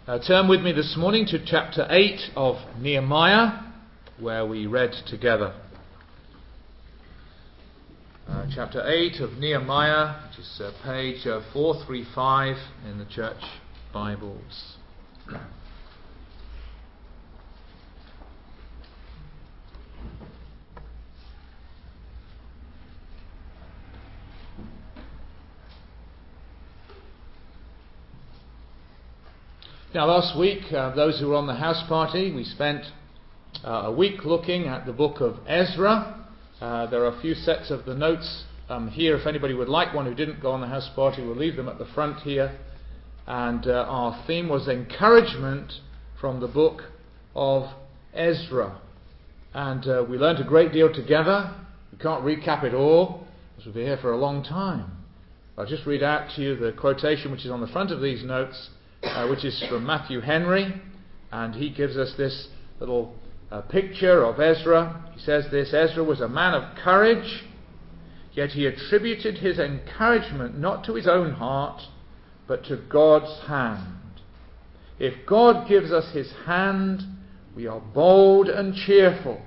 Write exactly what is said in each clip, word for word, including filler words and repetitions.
Uh, turn with me this morning to chapter eight of Nehemiah, where we read together. Uh, chapter eight of Nehemiah, which is uh, page uh, four thirty-five in the church Bibles. Now, last week, uh, those who were on the house party, we spent uh, a week looking at the book of Ezra. Uh, there are a few sets of the notes um, here. If anybody would like one who didn't go on the house party, we'll leave them at the front here. And uh, our theme was encouragement from the book of Ezra. And uh, we learned a great deal together. We can't recap it all, because we'll be here for a long time. I'll just read out to you the quotation which is on the front of these notes. Uh, which is from Matthew Henry, and he gives us this little uh, picture of Ezra. He says this: Ezra was a man of courage, yet he attributed his encouragement not to his own heart, but to God's hand. If God gives us his hand, we are bold and cheerful.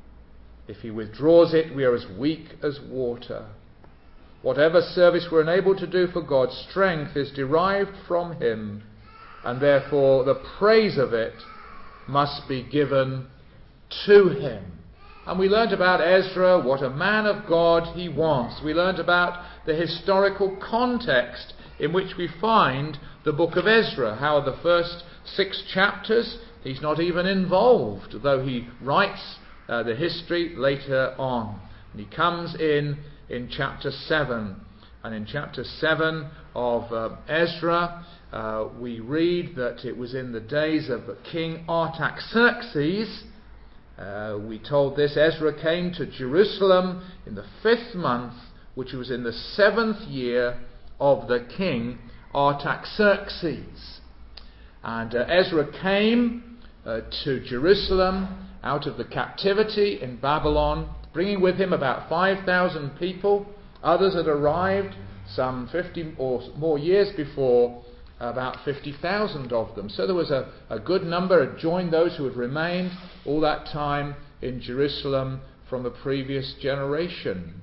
If he withdraws it, we are as weak as water. Whatever service we're enabled to do for God's strength is derived from him, and therefore the praise of it must be given to him. And we learnt about Ezra, what a man of God he was. We learnt about the historical context in which we find the book of Ezra. How the first six chapters, he's not even involved, though he writes uh, the history later on. And he comes in in chapter seven. And in chapter seven of uh, Ezra, uh, we read that it was in the days of King Artaxerxes. Uh, we told this, Ezra came to Jerusalem in the fifth month, which was in the seventh year of the king Artaxerxes. And uh, Ezra came uh, to Jerusalem out of the captivity in Babylon, bringing with him about five thousand people. Others had arrived some fifty or more years before, about fifty thousand of them. So there was a, a good number had joined those who had remained all that time in Jerusalem from the previous generation.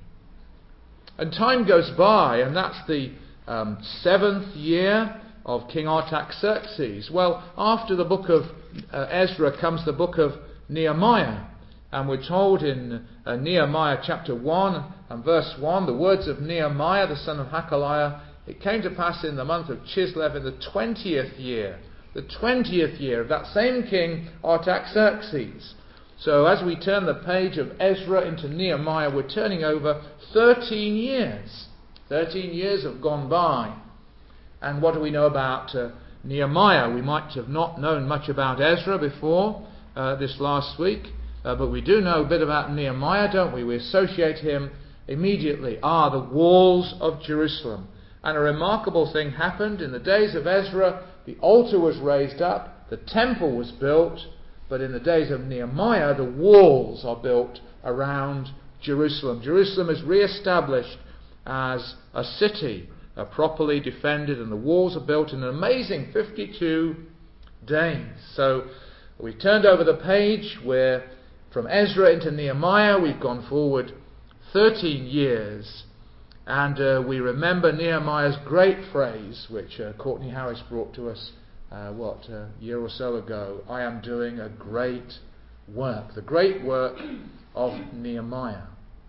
And time goes by, and that's the um, seventh year of King Artaxerxes. Well, after the book of uh, Ezra comes the book of Nehemiah. And we're told in uh, Nehemiah chapter one and verse one, the words of Nehemiah, the son of Hakaliah, it came to pass in the month of Chislev in the twentieth year, the twentieth year of that same king Artaxerxes. So as we turn the page of Ezra into Nehemiah, we're turning over thirteen years. thirteen years have gone by. And what do we know about uh, Nehemiah? We might have not known much about Ezra before uh, this last week. Uh, but we do know a bit about Nehemiah, don't we? We associate him immediately. Ah, the walls of Jerusalem. And a remarkable thing happened. In the days of Ezra, the altar was raised up, the temple was built, but in the days of Nehemiah, the walls are built around Jerusalem. Jerusalem is re-established as a city, uh, properly defended, and the walls are built in an amazing fifty-two days. So we turned over the page where from Ezra into Nehemiah, we've gone forward thirteen years, and uh, we remember Nehemiah's great phrase, which uh, Courtney Harris brought to us, uh, what, a year or so ago, I am doing a great work, the great work of Nehemiah.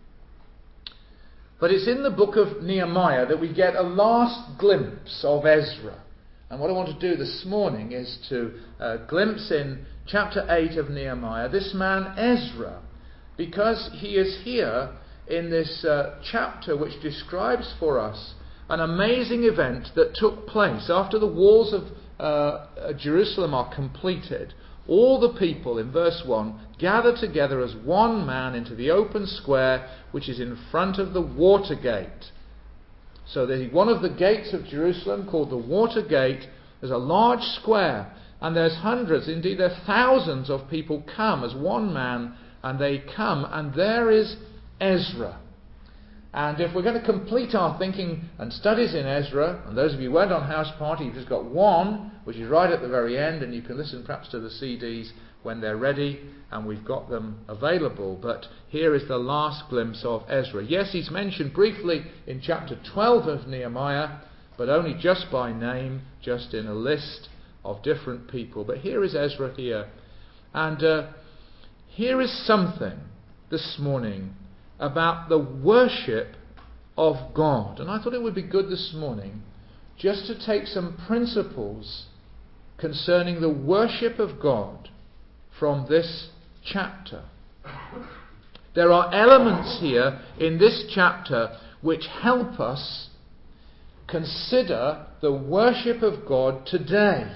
But it's in the book of Nehemiah that we get a last glimpse of Ezra. And what I want to do this morning is to uh, glimpse in chapter eight of Nehemiah this man Ezra, because he is here in this uh, chapter which describes for us an amazing event that took place after the walls of uh, Jerusalem are completed. All the people, in verse one, gather together as one man into the open square which is in front of the water gate. So there's one of the gates of Jerusalem called the Water Gate. There's a large square, and there's hundreds, indeed there are thousands of people come as one man, and they come, and there is Ezra. And if we're going to complete our thinking and studies in Ezra, and those of you who went on House Party, you've just got one, which is right at the very end, and you can listen perhaps to the C Ds when they're ready, and we've got them available. But here is the last glimpse of Ezra. Yes, he's mentioned briefly in chapter twelve of Nehemiah, but only just by name, just in a list of different people. But here is Ezra here. And uh, here is something this morning about the worship of God. And I thought it would be good this morning just to take some principles concerning the worship of God from this chapter. There are elements here in this chapter which help us consider the worship of God today.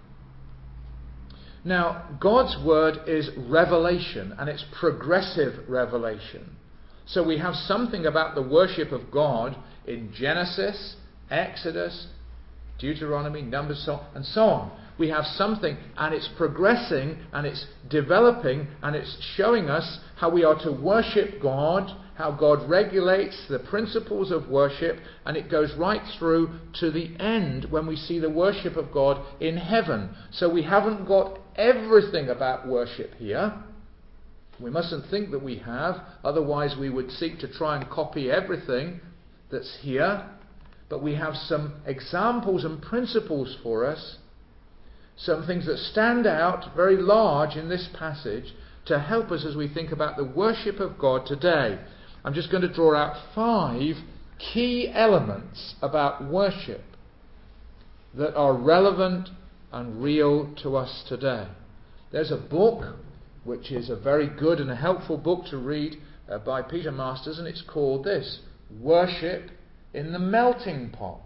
Now, God's word is revelation, and it's progressive revelation. So we have something about the worship of God in Genesis, Exodus, Deuteronomy, Numbers, and so on. We have something, and it's progressing, and it's developing, and it's showing us how we are to worship God, how God regulates the principles of worship, and it goes right through to the end when we see the worship of God in heaven. So we haven't got everything about worship here. We mustn't think that we have, otherwise we would seek to try and copy everything that's here. But we have some examples and principles for us, some things that stand out very large in this passage to help us as we think about the worship of God today. I'm just going to draw out five key elements about worship that are relevant and real to us today. There's a book which is a very good and a helpful book to read uh, by Peter Masters, and it's called this, Worship in the Melting Pot.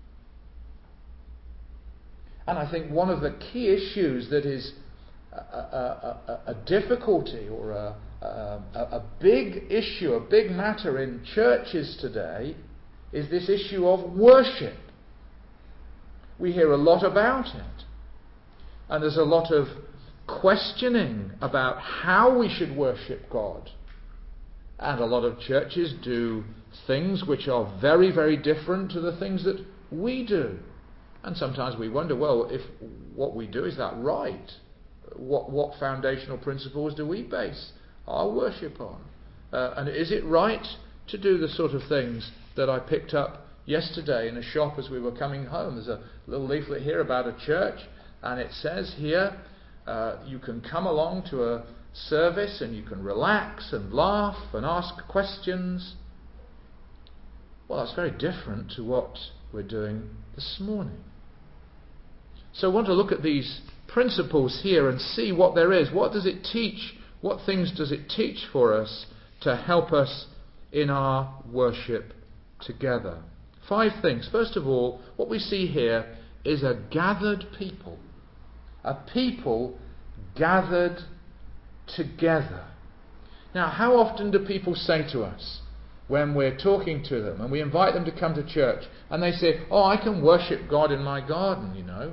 And I think one of the key issues that is a, a, a, a difficulty or a, a, a big issue, a big matter in churches today is this issue of worship. We hear a lot about it. And there's a lot of questioning about how we should worship God. And a lot of churches do things which are very, very different to the things that we do. And sometimes we wonder, well, if what we do, is that right? What, what foundational principles do we base our worship on? Uh, and is it right to do the sort of things that I picked up yesterday in a shop as we were coming home? There's a little leaflet here about a church, and it says here, uh, you can come along to a service and you can relax and laugh and ask questions. Well, that's very different to what we're doing this morning. So I want to look at these principles here and see what there is. What does it teach? What things does it teach for us to help us in our worship together? Five things. First of all, what we see here is a gathered people. A people gathered together. Now, how often do people say to us when we're talking to them and we invite them to come to church and they say, oh, I can worship God in my garden, you know.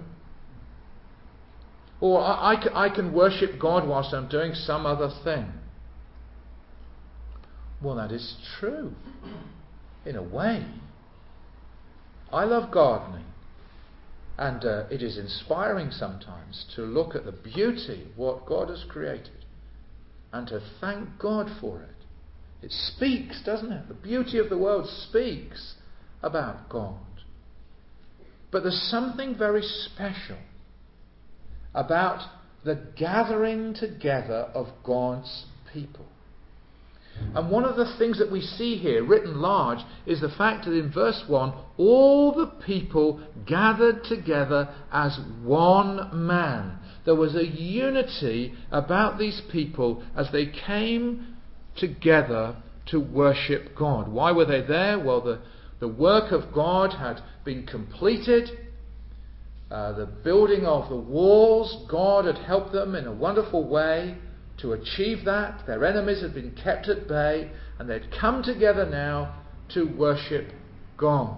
Or I, I, I can worship God whilst I'm doing some other thing. Well, that is true. In a way. I love gardening. And uh, it is inspiring sometimes to look at the beauty of what God has created and to thank God for it. It speaks, doesn't it? The beauty of the world speaks about God. But there's something very special about the gathering together of God's people. And one of the things that we see here written large is the fact that in verse one, all the people gathered together as one man. There was a unity about these people as they came together to worship God. Why were they there? Well, the, the work of God had been completed. Uh, the building of the walls, God had helped them in a wonderful way to achieve that. Their enemies had been kept at bay, and they'd come together now to worship God.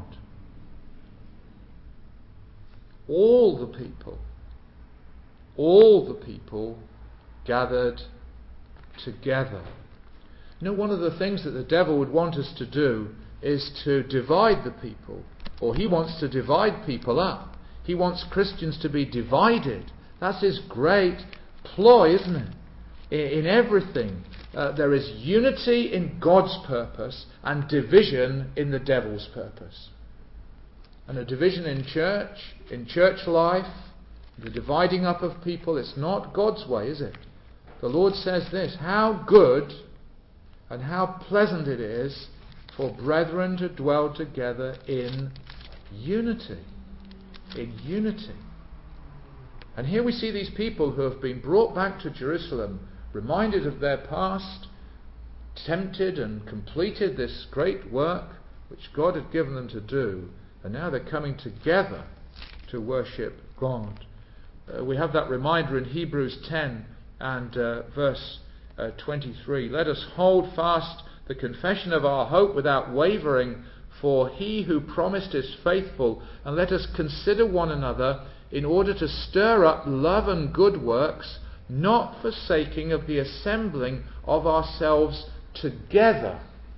All the people, all the people gathered together. You know, one of the things that the devil would want us to do is to divide the people, or he wants to divide people up. He wants Christians to be divided. That's his great ploy, isn't it? In, in everything, uh, there is unity in God's purpose and division in the devil's purpose. And a division in church, in church life, the dividing up of people, it's not God's way, is it? The Lord says this, how good and how pleasant it is for brethren to dwell together in unity. In unity. And here we see these people who have been brought back to Jerusalem, reminded of their past, tempted and completed this great work which God had given them to do, and now they're coming together to worship God. Uh, we have that reminder in Hebrews ten and uh, verse uh, twenty-three. Let us hold fast the confession of our hope without wavering, for he who promised is faithful, and let us consider one another in order to stir up love and good works, not forsaking of the assembling of ourselves together,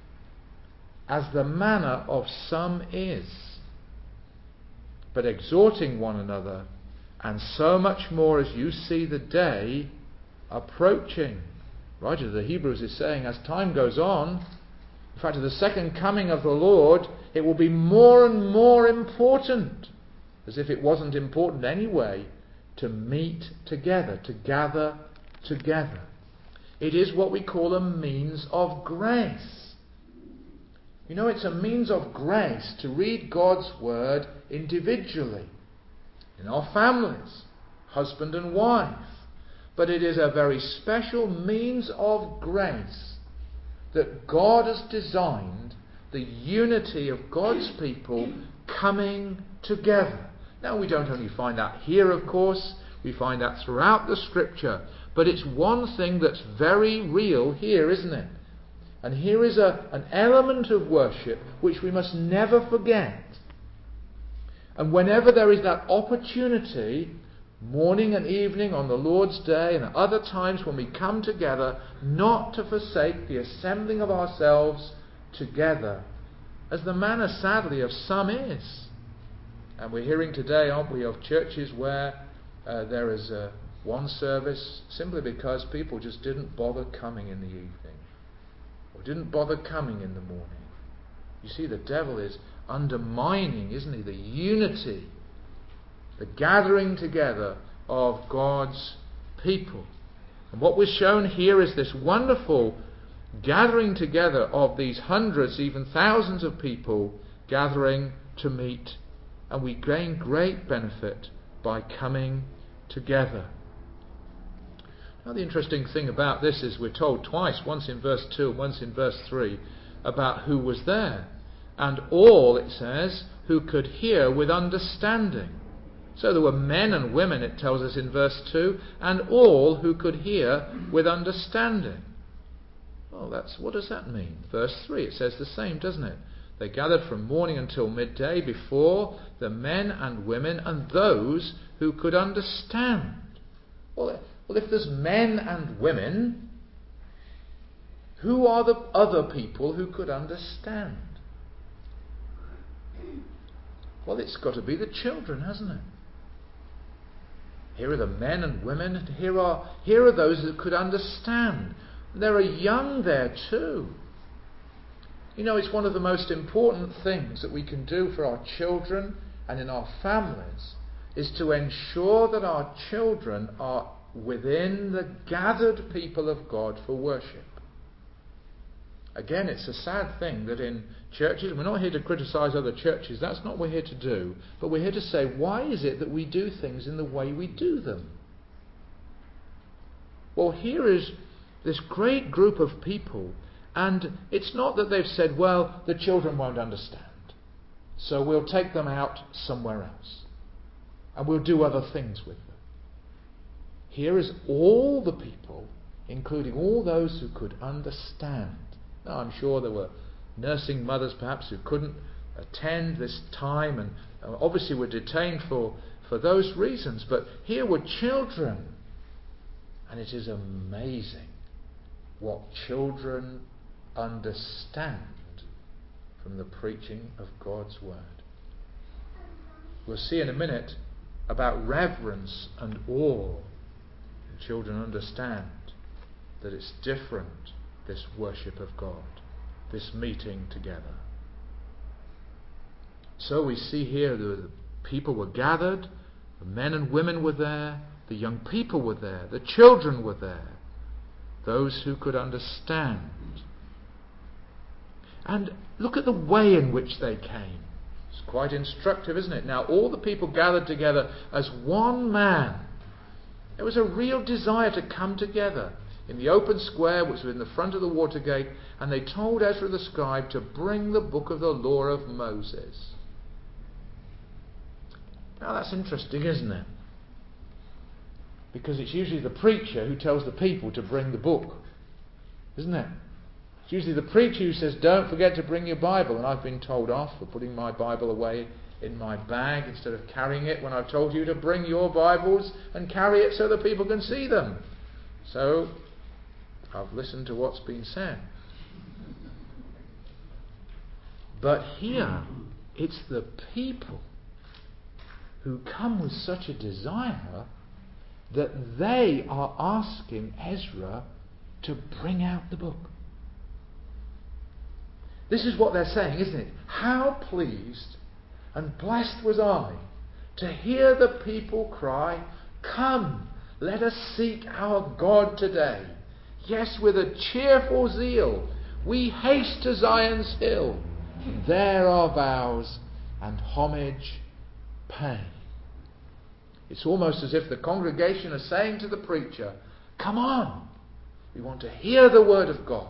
as the manner of some is, but exhorting one another, and so much more as you see the day approaching. Writer of the Hebrews is saying, as time goes on, in fact, at the second coming of the Lord, it will be more and more important, as if it wasn't important anyway, to meet together, to gather together. It is what we call a means of grace. You know, it's a means of grace to read God's Word individually, in our families, husband and wife. But it is a very special means of grace that God has designed the unity of God's people coming together. Now, we don't only find that here, of course, we find that throughout the Scripture, but it's one thing that's very real here, isn't it? And here is a, an element of worship which we must never forget. And whenever there is that opportunity, morning and evening on the Lord's Day and at other times when we come together, not to forsake the assembling of ourselves together, as the manner sadly of some is. And we're hearing today, aren't we, of churches where uh, there is uh, one service simply because people just didn't bother coming in the evening, or didn't bother coming in the morning. You see, the devil is undermining, isn't he, the unity, the gathering together of God's people. And what was shown here is this wonderful gathering together of these hundreds, even thousands of people gathering to meet. And we gain great benefit by coming together. Now, the interesting thing about this is we're told twice, once in verse two and once in verse three, about who was there. And all, it says, who could hear with understanding. So there were men and women, it tells us in verse two, and all who could hear with understanding. Well, that's, what does that mean? Verse three, it says the same, doesn't it? They gathered from morning until midday before the men and women and those who could understand. Well, well, if there's men and women, who are the other people who could understand? Well, it's got to be the children, hasn't it? Here are the men and women, and here are, here are those that could understand. There are young there too. You know, it's one of the most important things that we can do for our children and in our families is to ensure that our children are within the gathered people of God for worship. Again, it's a sad thing that in churches, we're not here to criticise other churches, that's not what we're here to do, but we're here to say, why is it that we do things in the way we do them? Well, here is this great group of people, and it's not that they've said, well, the children won't understand, so we'll take them out somewhere else, and we'll do other things with them. Here is all the people, including all those who could understand. Now, I'm sure there were nursing mothers perhaps who couldn't attend this time and obviously were detained for, for those reasons, but here were children, and it is amazing what children understand from the preaching of God's word. We'll see in a minute about reverence and awe. And children understand that it's different, this worship of God, this meeting together. So we see here the people were gathered, the men and women were there, the young people were there, the children were there, those who could understand. And look at the way in which they came. It's quite instructive, isn't it? Now all the people gathered together as one man. There was a real desire to come together in the open square which was in the front of the water gate, and they told Ezra the scribe to bring the book of the law of Moses. Now that's interesting, isn't it? Because it's usually the preacher who tells the people to bring the book, isn't it? It's usually the preacher who says, don't forget to bring your Bible. And I've been told off for putting my Bible away in my bag instead of carrying it when I've told you to bring your Bibles and carry it so that people can see them. So I've listened to what's been said. But here it's the people who come with such a desire that they are asking Ezra to bring out the book. This is what they're saying, isn't it? How pleased and blessed was I to hear the people cry, come, let us seek our God today. Yes, with a cheerful zeal, we haste to Zion's hill. There our vows and homage pay. It's almost as if the congregation are saying to the preacher, come on, we want to hear the word of God.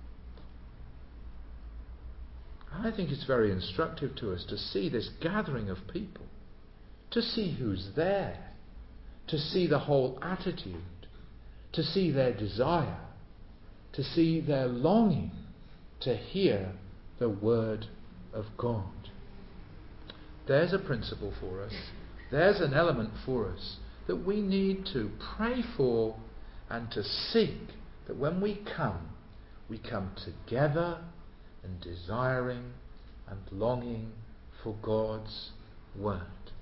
I think it's very instructive to us to see this gathering of people, to see who's there, to see the whole attitude, to see their desire, to see their longing to hear the word of God. There's a principle for us, there's an element for us that we need to pray for and to seek, that when we come, we come together and desiring and longing for God's word.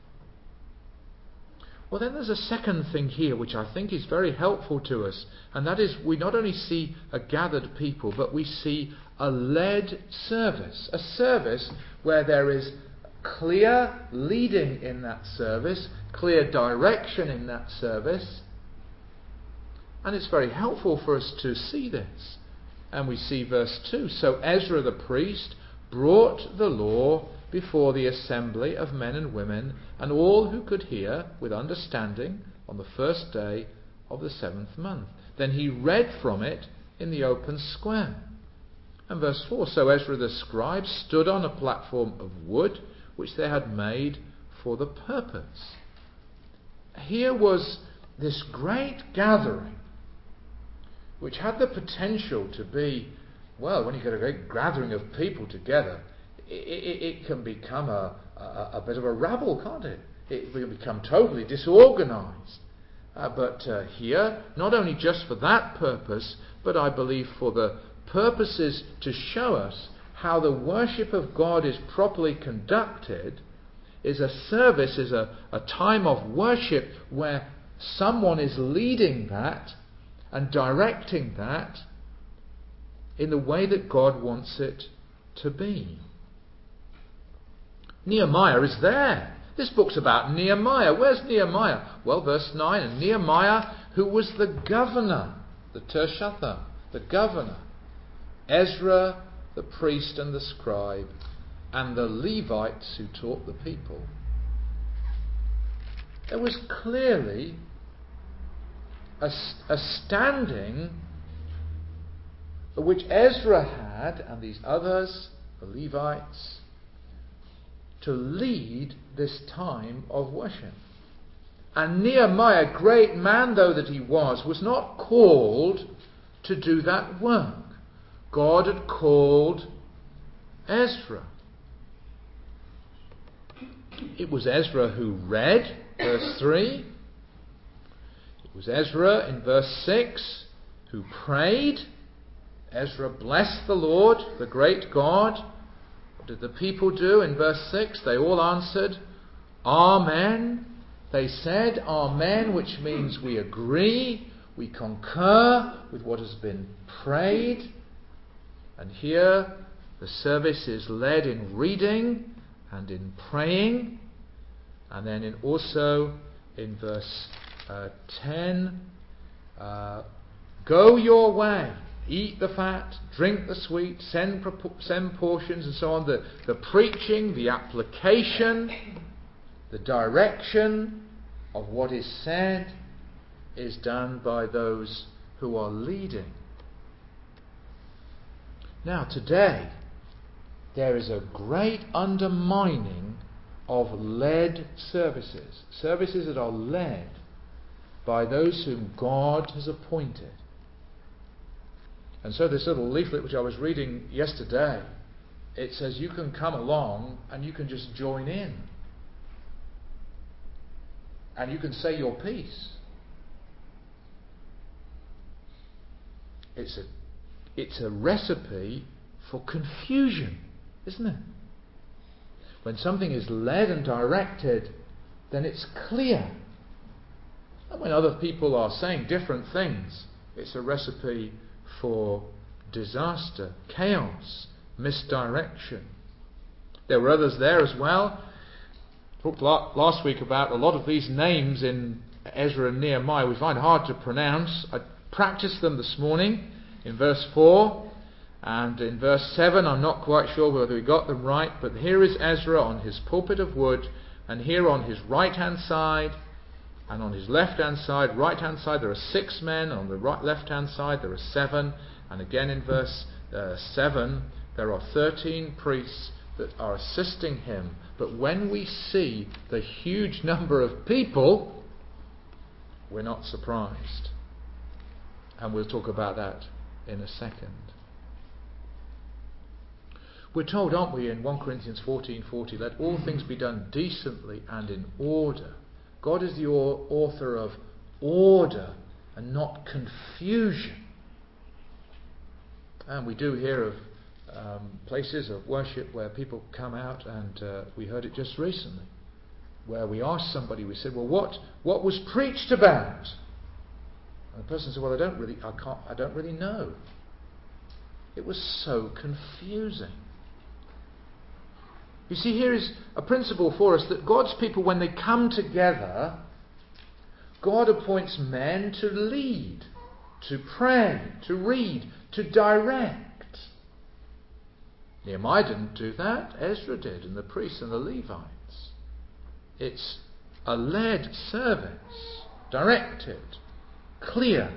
Well, then there's a second thing here which I think is very helpful to us, and that is we not only see a gathered people, but we see a led service, a service where there is clear leading in that service, clear direction in that service, and it's very helpful for us to see this. And we see verse two. So Ezra the priest brought the law before the assembly of men and women and all who could hear with understanding on the first day of the seventh month. Then he read from it in the open square. And verse four. So Ezra the scribe stood on a platform of wood which they had made for the purpose. Here was this great gathering which had the potential to be, well, when you get a great gathering of people together, it, it, it can become a, a, a bit of a rabble, can't it? It will become totally disorganized. Uh, but uh, here, not only just for that purpose, but I believe for the purposes to show us how the worship of God is properly conducted, is a service, is a, a time of worship where someone is leading that and directing that in the way that God wants it to be. Nehemiah is there. This book's about Nehemiah. Where's Nehemiah? Well, verse nine, and Nehemiah, who was the governor, the Tershatha, the governor, Ezra, the priest and the scribe, and the Levites who taught the people. There was clearly a, a standing which Ezra had, and these others, the Levites, to lead this time of worship. And Nehemiah, great man though that he was, was not called to do that work. God had called Ezra. It was Ezra who read, verse three. It was Ezra in verse six who prayed. Ezra blessed the Lord, the great God, What did the people do in verse six? They all answered, Amen. They said Amen, which means we agree, we concur with what has been prayed. And here the service is led in reading and in praying. And then in also in verse uh, ten, uh, go your way, eat the fat, drink the sweet, send, send portions and so on. The, the preaching, the application, the direction of what is said is done by those who are leading. Now today, there is a great undermining of led services. Services that are led by those whom God has appointed. And so this little leaflet which I was reading yesterday, it says you can come along and you can just join in. And you can say your piece. It's a, it's a recipe for confusion, isn't it? When something is led and directed, then it's clear. And when other people are saying different things, it's a recipe for disaster, chaos, misdirection. There were others there as well. Talked last week about a lot of these names in Ezra and Nehemiah we find hard to pronounce. I practiced them this morning in verse four and in verse seven. I'm not quite sure whether we got them right, but here is Ezra on his pulpit of wood, and here on his right hand side and on his left hand side, right hand side there are six men, on the right left hand side there are seven, and again in verse uh, seven there are thirteen priests that are assisting him. But when we see the huge number of people, we're not surprised. And we'll talk about that in a second. We're told, aren't we, in First Corinthians fourteen forty, let all things be done decently and in order. God is the author of order and not confusion. And we do hear of um, places of worship where people come out, and uh, we heard it just recently, where we asked somebody, we said, well, what what was preached about? And the person said, well, I don't really, I can't, I don't really know. It was so confusing. You see, here is a principle for us that God's people, when they come together, God appoints men to lead, to pray, to read, to direct. Nehemiah didn't do that. Ezra did, and the priests and the Levites. It's a led service, directed, clear.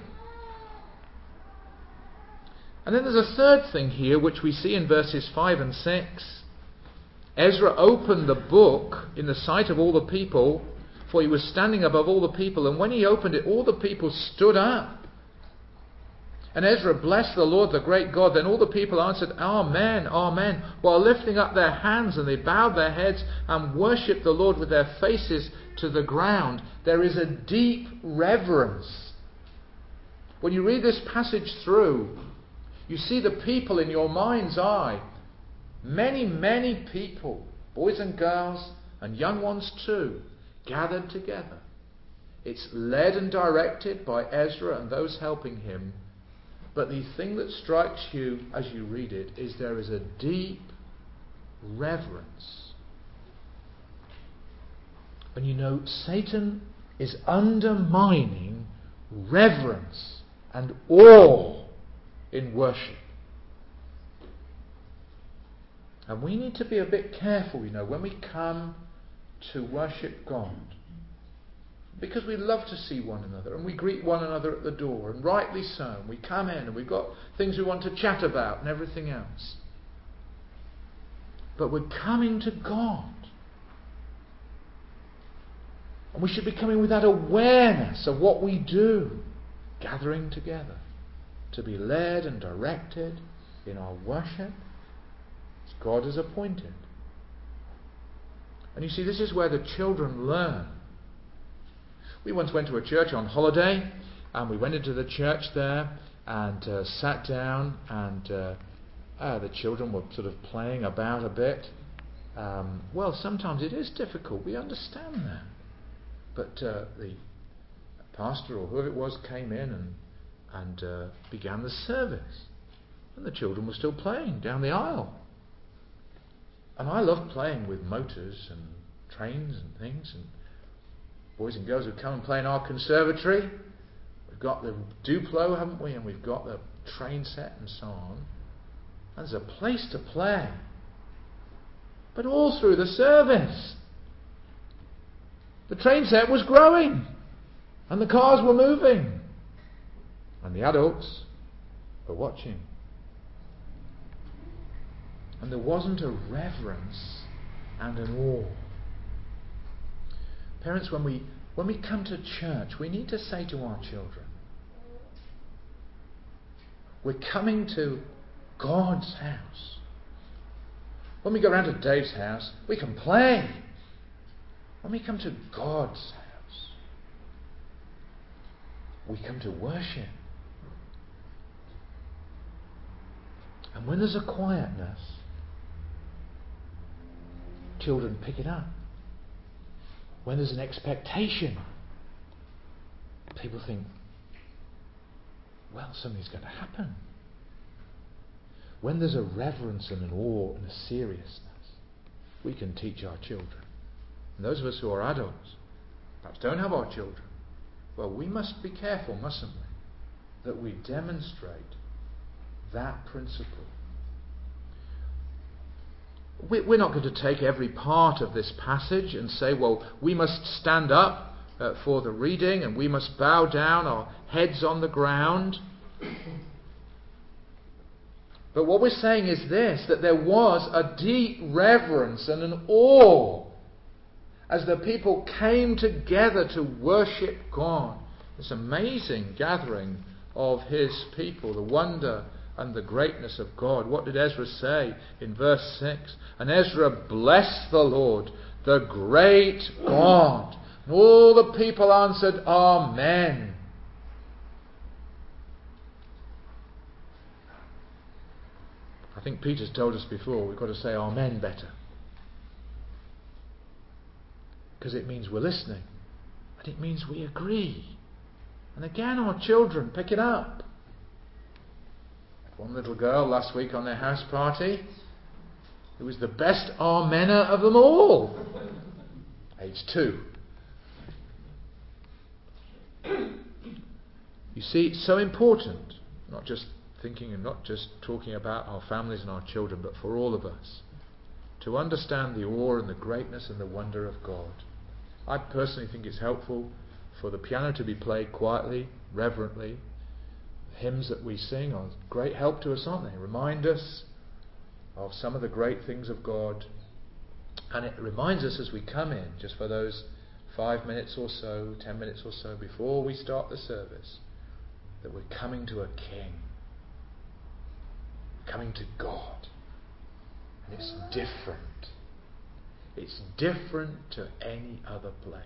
And then there's a third thing here which we see in verses five and six. Ezra opened the book in the sight of all the people, for he was standing above all the people, and when he opened it, all the people stood up. And Ezra blessed the Lord, the great God. Then all the people answered, Amen, Amen, while lifting up their hands, and they bowed their heads and worshipped the Lord with their faces to the ground. There is a deep reverence. When you read this passage through, you see the people in your mind's eye. Many, many people, boys and girls, and young ones too, gathered together. It's led and directed by Ezra and those helping him. But the thing that strikes you as you read it is there is a deep reverence. And you know, Satan is undermining reverence and awe in worship. And we need to be a bit careful, you know, when we come to worship God. Because we love to see one another, and we greet one another at the door, and rightly so. And we come in and we've got things we want to chat about and everything else. But we're coming to God. And we should be coming with that awareness of what we do, gathering together, to be led and directed in our worship as God has appointed. And you see, this is where the children learn. We once went to a church on holiday, and we went into the church there and uh, sat down, and uh, Uh, the children were sort of playing about a bit. Um, well, sometimes it is difficult. We understand that. But uh, the pastor or whoever it was came in and, and uh, began the service. And the children were still playing down the aisle. And I love playing with motors and trains and things. And boys and girls who come and play in our conservatory. We've got the Duplo, haven't we? And we've got the train set and so on. And there's a place to play. But all through the service, the train set was growing. And the cars were moving. And the adults were watching. And there wasn't a reverence and an awe. Parents, when we when we come to church, we need to say to our children, we're coming to God's house. When we go round to Dave's house, we can play. When we come to God's house, we come to worship. And when there's a quietness, children pick it up. When there's an expectation, people think, well, something's going to happen. When there's a reverence and an awe and a seriousness, we can teach our children. And those of us who are adults, perhaps don't have our children, well, we must be careful, mustn't we, that we demonstrate that principle. We're not going to take every part of this passage and say, well, we must stand up uh, for the reading and we must bow down, our heads on the ground. But what we're saying is this, that there was a deep reverence and an awe as the people came together to worship God. This amazing gathering of His people, the wonder and the greatness of God. What did Ezra say in verse six? And Ezra blessed the Lord, the great God. And all the people answered, Amen. I think Peter's told us before, we've got to say Amen better. Because it means we're listening. And it means we agree. And again, our children pick it up. One little girl last week on their house party, who was the best Amener of them all. Age two. You see, it's so important, not just thinking and not just talking about our families and our children, but for all of us, to understand the awe and the greatness and the wonder of God. I personally think it's helpful for the piano to be played quietly, reverently. The hymns that we sing are great help to us, aren't they? Remind us of some of the great things of God. And it reminds us as we come in, just for those five minutes or so, ten minutes or so before we start the service, that we're coming to a King. Coming to God. And it's different. It's different to any other place.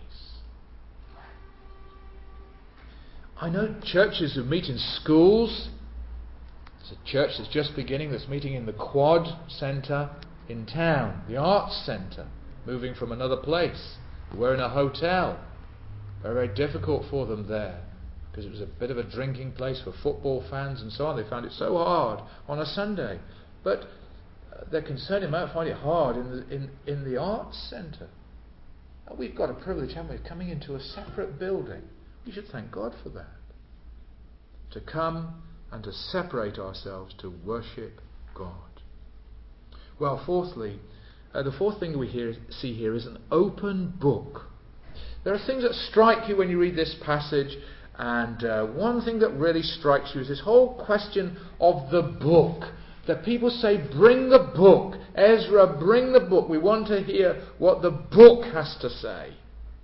I know churches who meet in schools. There's a church that's just beginning that's meeting in the Quad Centre in town, the Arts Centre, moving from another place. We're in a hotel. Very, very difficult for them there because it was a bit of a drinking place for football fans and so on. They found it so hard on a Sunday. But uh, they're concerned they might find it hard in the, in, in the Arts Centre. And we've got a privilege, haven't we, coming into a separate building. We should thank God for that. To come and to separate ourselves to worship God. Well, fourthly, uh, the fourth thing we hear, see here is an open book. There are things that strike you when you read this passage, and uh, one thing that really strikes you is this whole question of the book. The people say, bring the book. Ezra, bring the book. We want to hear what the book has to say.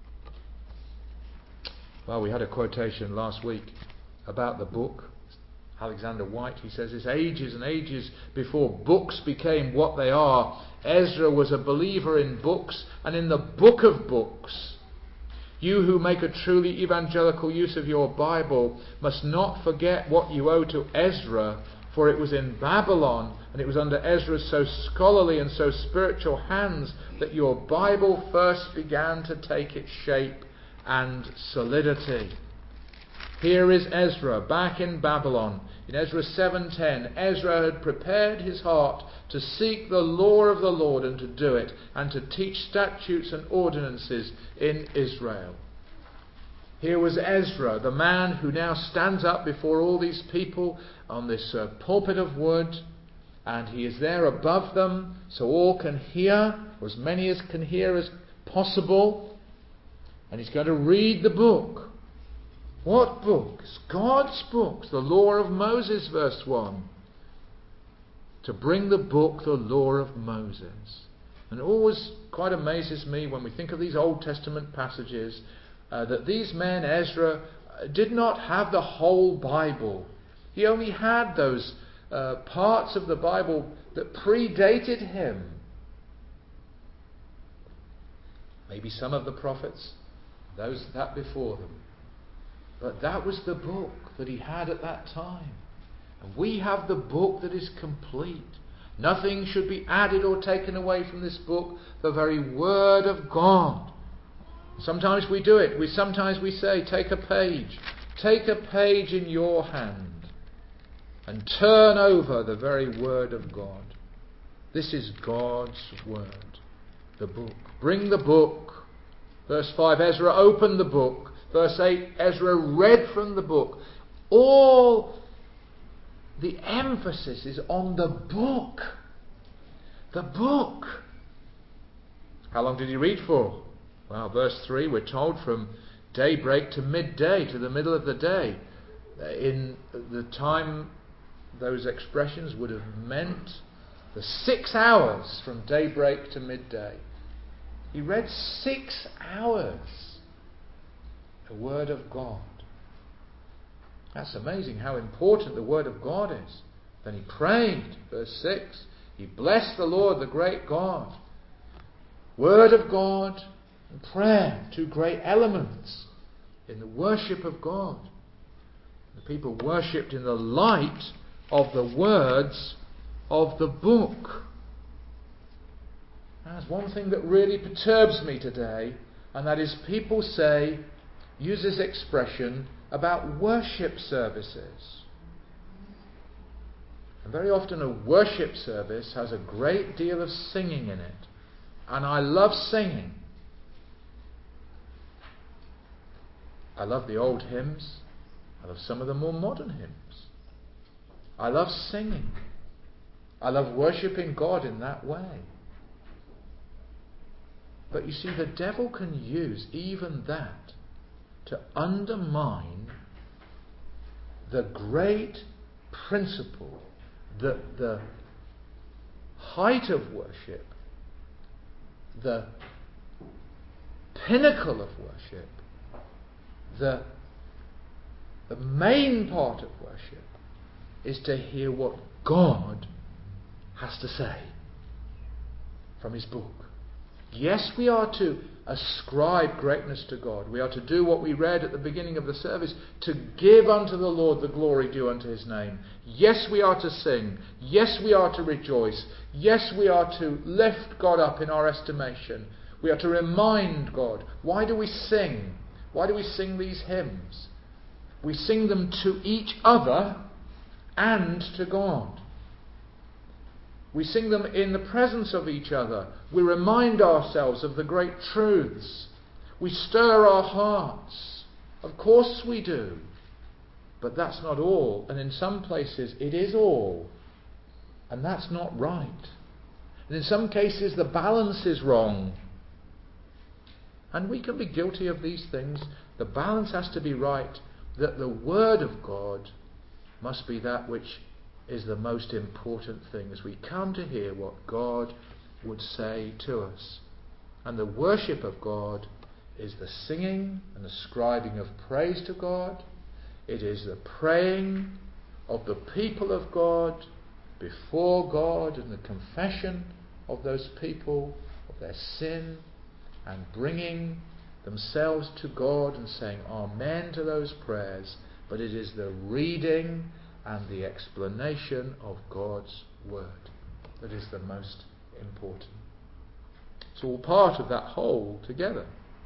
Well, we had a quotation last week about the book. Alexander White, he says, it's ages and ages before books became what they are. Ezra was a believer in books and in the book of books. You who make a truly evangelical use of your Bible must not forget what you owe to Ezra, For it was in Babylon, and it was under Ezra's so scholarly and so spiritual hands, that your Bible first began to take its shape and solidity. Here is Ezra back in Babylon. In Ezra seven ten, Ezra had prepared his heart to seek the law of the Lord and to do it, and to teach statutes and ordinances in Israel. Here was Ezra, the man who now stands up before all these people on this uh, pulpit of wood, and he is there above them so all can hear, or as many as can hear as possible, and he's going to read the book. What book? It's God's book, the law of Moses, verse one. To bring the book, the law of Moses. And it always quite amazes me when we think of these Old Testament passages uh, that these men, Ezra, did not have the whole Bible. He only had those uh, parts of the Bible that predated him. Maybe some of the prophets, those that before them. But that was the book that he had at that time. And we have the book that is complete. Nothing should be added or taken away from this book, the very Word of God. Sometimes we do it. We Sometimes we say, take a page. Take a page in your hand and turn over the very Word of God. This is God's Word, the book. Bring the book. Verse five, Ezra opened the book. Verse eight, Ezra read from the book. All the emphasis is on the book. The book. How long did he read for? Well, verse three, we're told from daybreak to midday, to the middle of the day. In the time, those expressions would have meant the six hours from daybreak to midday. He read six hours. The Word of God. That's amazing how important the Word of God is. Then he prayed, verse six. He blessed the Lord, the great God. Word of God and prayer, two great elements in the worship of God. The people worshipped in the light of the words of the book. That's one thing that really perturbs me today, and that is people say, use this expression about worship services. And very often a worship service has a great deal of singing in it. And I love singing. I love the old hymns. I love some of the more modern hymns. I love singing. I love worshipping God in that way. But you see, the devil can use even that to undermine the great principle that the height of worship, the pinnacle of worship, the, the main part of worship is to hear what God has to say from His book. Yes, we are to ascribe greatness to God. We are to do what we read at the beginning of the service, to give unto the Lord the glory due unto His name. Yes, we are to sing. Yes, we are to rejoice. Yes, we are to lift God up in our estimation. We are to remind God. Why do we sing? Why do we sing these hymns? We sing them to each other and to God. We sing them in the presence of each other. We remind ourselves of the great truths. We stir our hearts. Of course we do. But that's not all. And in some places it is all. And that's not right. And in some cases the balance is wrong. And we can be guilty of these things. The balance has to be right. That the Word of God must be that which is the most important thing as we come to hear what God would say to us. And the worship of God is the singing and ascribing of praise to God. It is the praying of the people of God before God and the confession of those people of their sin and bringing themselves to God and saying amen to those prayers. But it is the reading and the explanation of God's word that is the most important. It's all part of that whole together.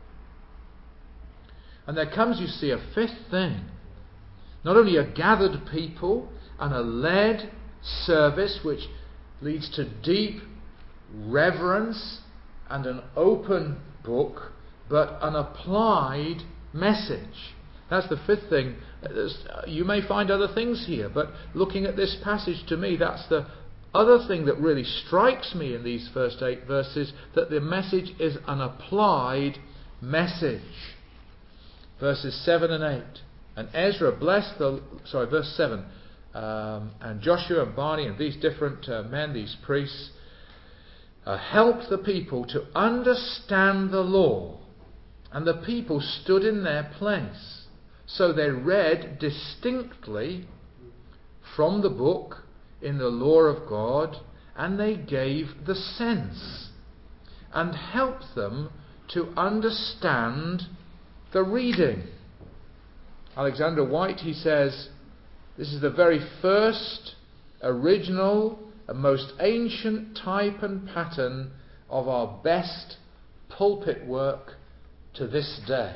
And there comes, you see, a fifth thing. Not only a gathered people and a led service which leads to deep reverence and an open book, but an applied message. That's the fifth thing. You may find other things here, but looking at this passage, to me, that's the other thing that really strikes me in these first eight verses, that the message is an applied message. Verses seven and eight. And Ezra blessed the... Sorry, verse seven. Um, and Joshua and Bani and these different uh, men, these priests, uh, helped the people to understand the law. And the people stood in their place. So they read distinctly from the book in the law of God, and they gave the sense and helped them to understand the reading. Alexander White, he says, this is the very first, original, and most ancient type and pattern of our best pulpit work to this day.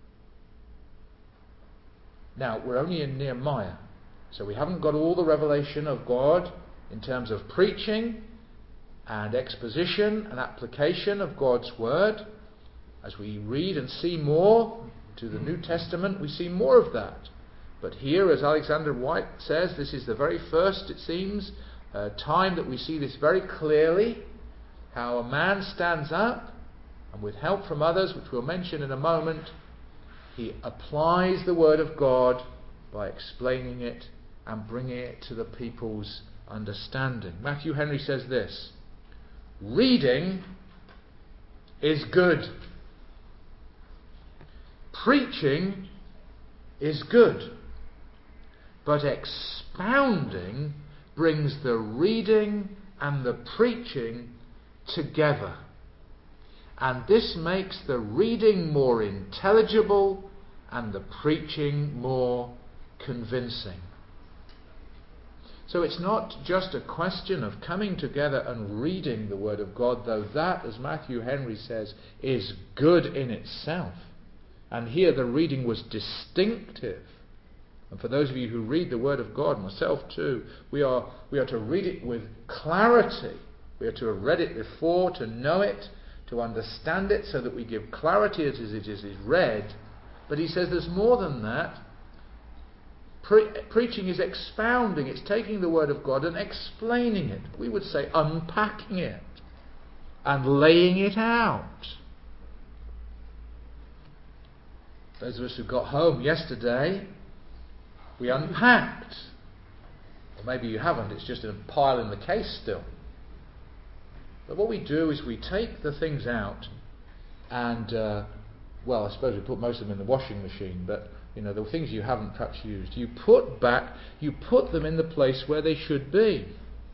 Now, we're only in Nehemiah, so we haven't got all the revelation of God in terms of preaching and exposition and application of God's word. As we read and see more to the New Testament, we see more of that. But here, as Alexander White says, this is the very first, it seems, uh, time that we see this very clearly, how a man stands up and with help from others, which we'll mention in a moment, he applies the word of God by explaining it and bringing it to the people's understanding. Matthew Henry says this: reading is good. Preaching is good. But expounding brings the reading and the preaching together. And this makes the reading more intelligible and the preaching more convincing. So it's not just a question of coming together and reading the Word of God, though that, as Matthew Henry says, is good in itself. And here the reading was distinctive. And for those of you who read the Word of God, myself too, we are, we are to read it with clarity. We are to have read it before, to know it, to understand it, so that we give clarity as it is read. But he says there's more than that. Pre- preaching is expounding. It's taking the Word of God and explaining it. We would say unpacking it and laying it out. Those of us who got home yesterday, we unpacked. Or maybe you haven't, it's just a pile in the case still. But what we do is we take the things out and, uh, well, I suppose we put most of them in the washing machine, but, you know, the things you haven't perhaps used, you put back, you put them in the place where they should be.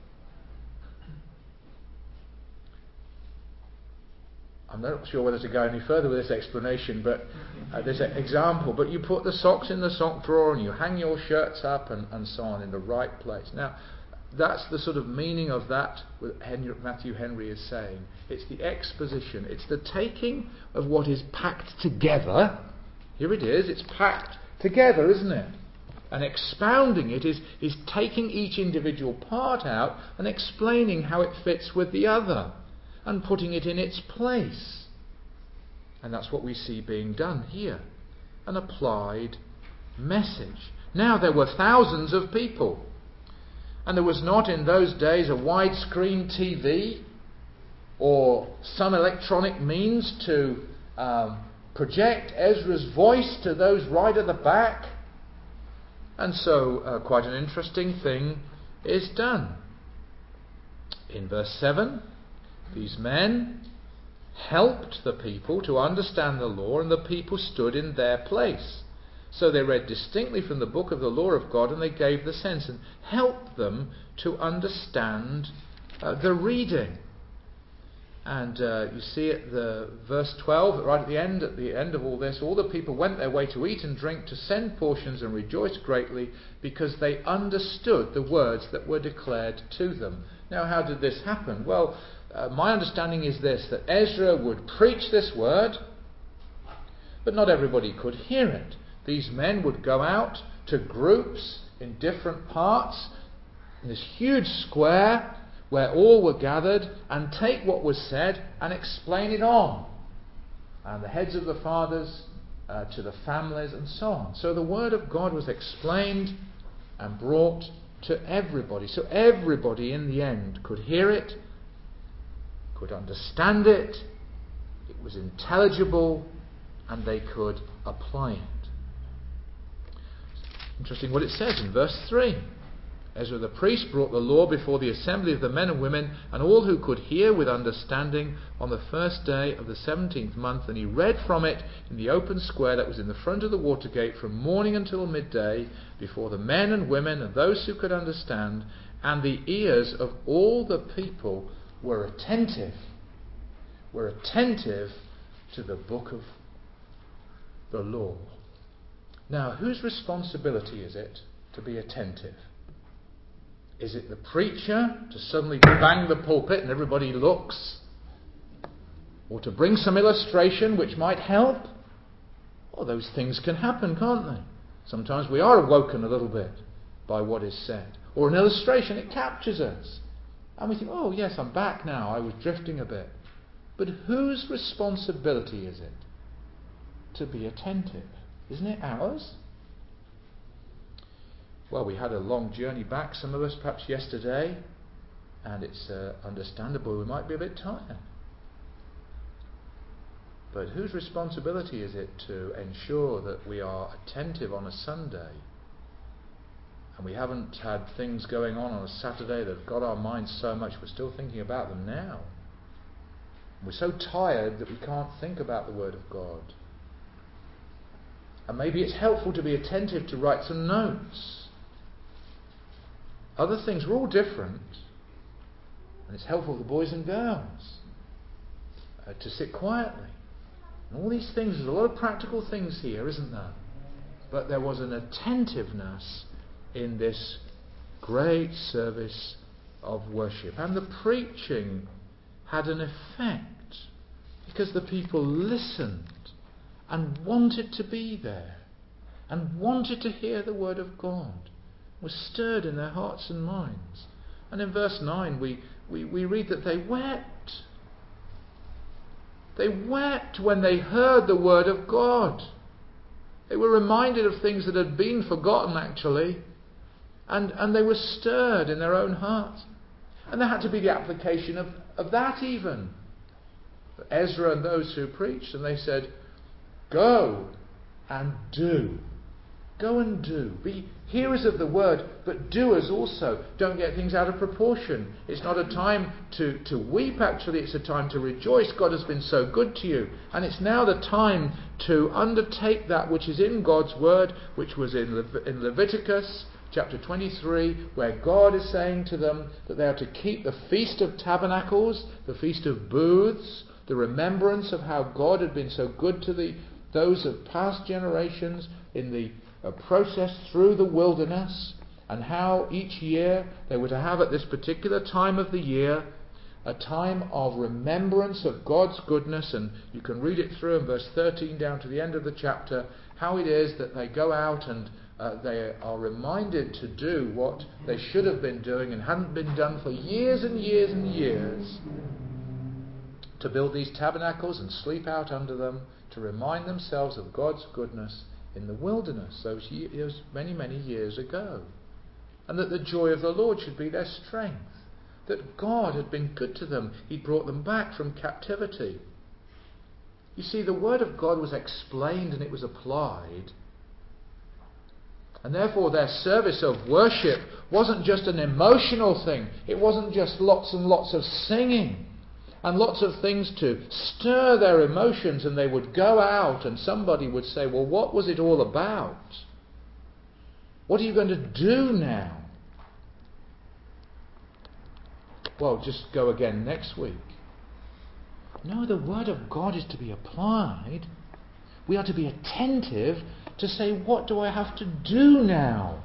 I'm not sure whether to go any further with this explanation, but uh, this example, but you put the socks in the sock drawer and you hang your shirts up and, and so on in the right place. Now, that's the sort of meaning of that what Henry, Matthew Henry is saying. It's the exposition. It's the taking of what is packed together. Here it is. It's packed together, isn't it? And expounding it is, is taking each individual part out and explaining how it fits with the other and putting it in its place. And that's what we see being done here. An applied message. Now there were thousands of people. And there was not in those days a widescreen T V or some electronic means to um, project Ezra's voice to those right at the back. And so uh, quite an interesting thing is done. In verse seven, these men helped the people to understand the law, and the people stood in their place. So they read distinctly from the book of the law of God, and they gave the sense and helped them to understand uh, the reading. And uh, you see at the verse twelve, right at the end, at the end of all this, all the people went their way to eat and drink, to send portions and rejoice greatly, because they understood the words that were declared to them. Now, how did this happen? Well, uh, my understanding is this, that Ezra would preach this word, but not everybody could hear it. These men would go out to groups in different parts, in this huge square, where all were gathered, and take what was said and explain it on. And the heads of the fathers uh, to the families and so on. So the word of God was explained and brought to everybody. So everybody in the end could hear it, could understand it, it was intelligible, and they could apply it. Interesting what it says in verse three. Ezra the priest brought the law before the assembly of the men and women and all who could hear with understanding on the first day of the seventeenth month, and he read from it in the open square that was in the front of the water gate from morning until midday before the men and women and those who could understand, and the ears of all the people were attentive, were attentive to the book of the law. Now, whose responsibility is it to be attentive? Is it the preacher to suddenly bang the pulpit and everybody looks? Or to bring some illustration which might help? Well, those things can happen, can't they? Sometimes we are awoken a little bit by what is said. Or an illustration, it captures us. And we think, oh yes, I'm back now, I was drifting a bit. But whose responsibility is it to be attentive? Isn't it ours? Well, we had a long journey back, some of us perhaps yesterday, and it's uh, understandable we might be a bit tired. But whose responsibility is it to ensure that we are attentive on a Sunday, and we haven't had things going on on a Saturday that have got our minds so much we're still thinking about them now? We're so tired that we can't think about the Word of God. And maybe it's helpful to be attentive to write some notes. Other things, we're all different. And it's helpful for the boys and girls uh, to sit quietly. And all these things, there's a lot of practical things here, isn't there? But there was an attentiveness in this great service of worship. And the preaching had an effect because the people listened and wanted to be there and wanted to hear the word of God, was stirred in their hearts and minds. And in verse nine we, we, we read that they wept. They wept when they heard the word of God. They were reminded of things that had been forgotten actually, and, and they were stirred in their own hearts. And there had to be the application of, of that even. Ezra and those who preached, and they said, go and do. Go and do. Be hearers of the word, but doers also. Don't get things out of proportion. It's not a time to, to weep, actually. It's a time to rejoice. God has been so good to you. And it's now the time to undertake that which is in God's word, which was in, Le- in Leviticus chapter twenty-three, where God is saying to them that they are to keep the Feast of Tabernacles, the Feast of Booths, the remembrance of how God had been so good to the, those of past generations in the a process through the wilderness, and how each year they were to have at this particular time of the year a time of remembrance of God's goodness. And you can read it through in verse thirteen down to the end of the chapter, how it is that they go out and uh, they are reminded to do what they should have been doing and hadn't been done for years and years and years, to build these tabernacles and sleep out under them, to remind themselves of God's goodness in the wilderness those years, many, many years ago. And that the joy of the Lord should be their strength. That God had been good to them. He'd brought them back from captivity. You see, the word of God was explained and it was applied. And therefore their service of worship wasn't just an emotional thing. It wasn't just lots and lots of singing and lots of things to stir their emotions, and they would go out and somebody would say, well, what was it all about? What are you going to do now? Well, just go again next week. No, the Word of God is to be applied. We are to be attentive to say, what do I have to do now?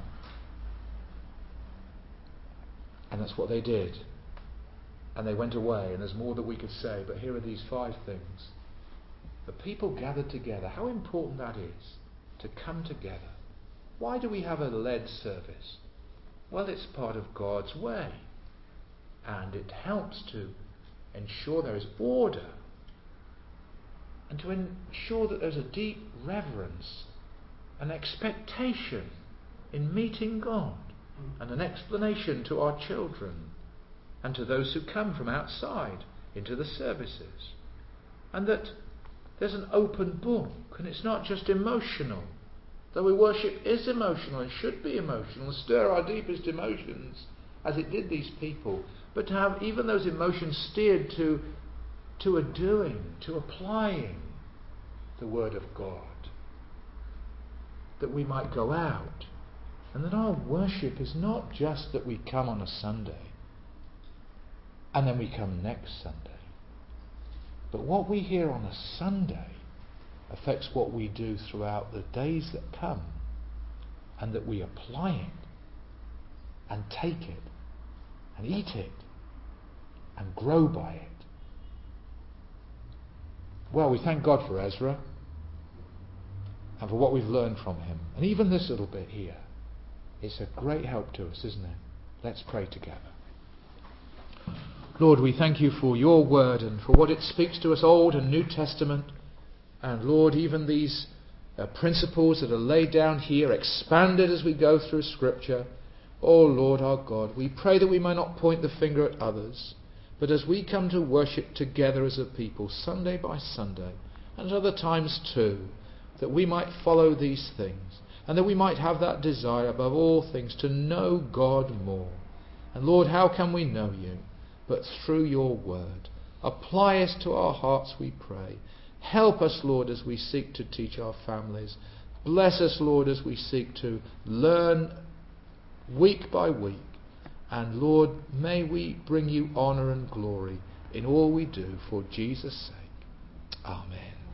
And that's what they did. And they went away, and there's more that we could say, but here are these five things. The people gathered together. How important that is, to come together. Why do we have a led service? Well, it's part of God's way. And it helps to ensure there is order, and to ensure that there's a deep reverence, an expectation in meeting God, and an explanation to our children and to those who come from outside into the services. And that there's an open book, and it's not just emotional. Though we worship is emotional and should be emotional and stir our deepest emotions, as it did these people, but to have even those emotions steered to, to a doing, to applying the Word of God. That we might go out, and that our worship is not just that we come on a Sunday and then we come next Sunday, but what we hear on a Sunday affects what we do throughout the days that come, and that we apply it and take it and eat it and grow by it. Well, we thank God for Ezra and for what we've learned from him. And even this little bit here, it's a great help to us, isn't it? Let's pray together. Lord, we thank you for your word and for what it speaks to us, Old and New Testament. And Lord, even these uh, principles that are laid down here, expanded as we go through Scripture. Oh Lord our God, we pray that we may not point the finger at others, but as we come to worship together as a people, Sunday by Sunday, and at other times too, that we might follow these things, and that we might have that desire above all things to know God more. And Lord, how can we know you? But through your word. Apply us to our hearts, we pray. Help us, Lord, as we seek to teach our families. Bless us, Lord, as we seek to learn week by week. And Lord, may we bring you honour and glory in all we do for Jesus' sake. Amen.